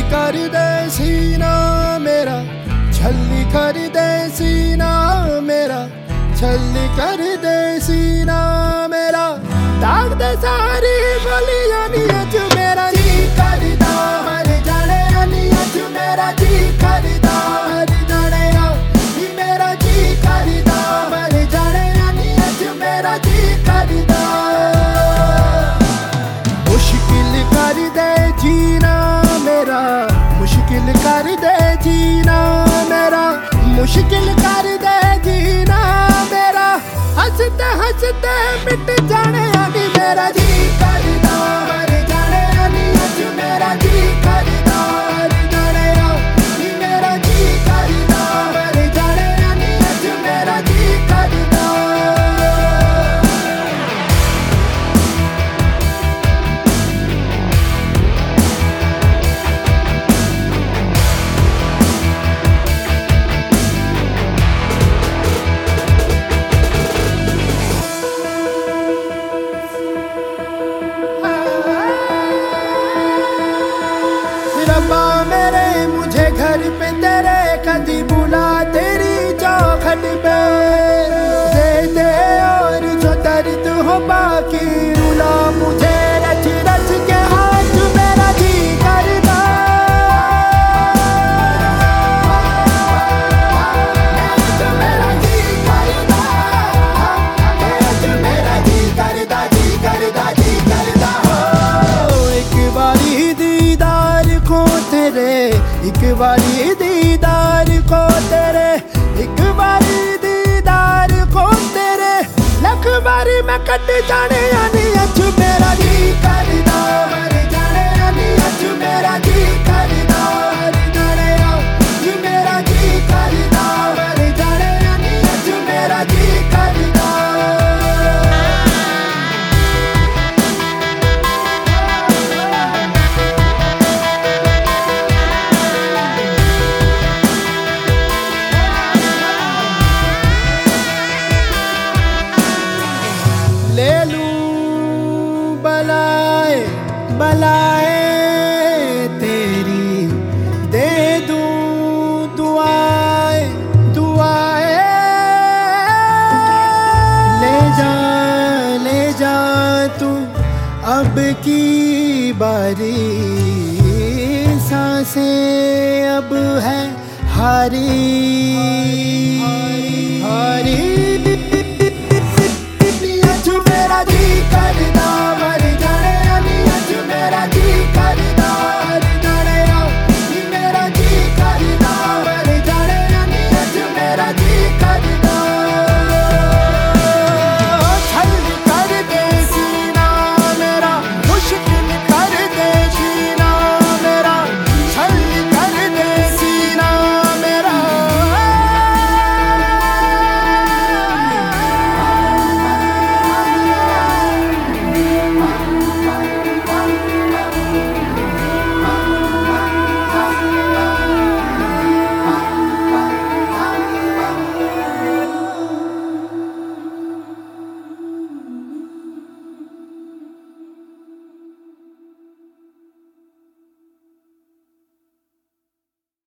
कर दे सीना मेरा, छल्ली कर दे सीना मेरा, छल्ली कर दे सीना मेरा, दाग दे सारी गलियां नी अज मेरा जी करदा हर जाने नी अज मेरा जी करदा हर जाने नी मेरा जी करदा हर जाने नी अज मेरा जी करदा। मुश्किल कर दे जीना मेरा, मुश्किल कर दे जीना मेरा, मुश्किल कर दे जीना मेरा, हंसते हंसते मिट जाने नी मेरा जी करदा हर जाने नी अज मेरा जी करदा हर जाने नी मेरा जी करदा हर जाने नी अज मेरा जी करदा। रब्बा मेरे मुझे घर पे तेरे कदी बुला तेरी चौखट पे, दे दे और जो दर्द हो बाकी रुला मुझे रच रच के हाथ मेरा जी करदा। मेरा जी करदा, मेरा जी करदा जी करदा जी करदा। एक बारी दीदार को तेरे, एक बारी दीदार को तेरे, एक बारी दीदार को तेरे, लख बारी मैं कट जाने यानी अज मेरा जी करदा हर जाने यानी अज मेरा जी करदा हर जाने जी मेरा जी करदा हर जाने यानी अज मेरा जी करदा। ले लूं बलाए बलाए तेरी, दे दूं दुआए दुआए, ले जा तू अब की बारी, सांसें अब है हारी हारी।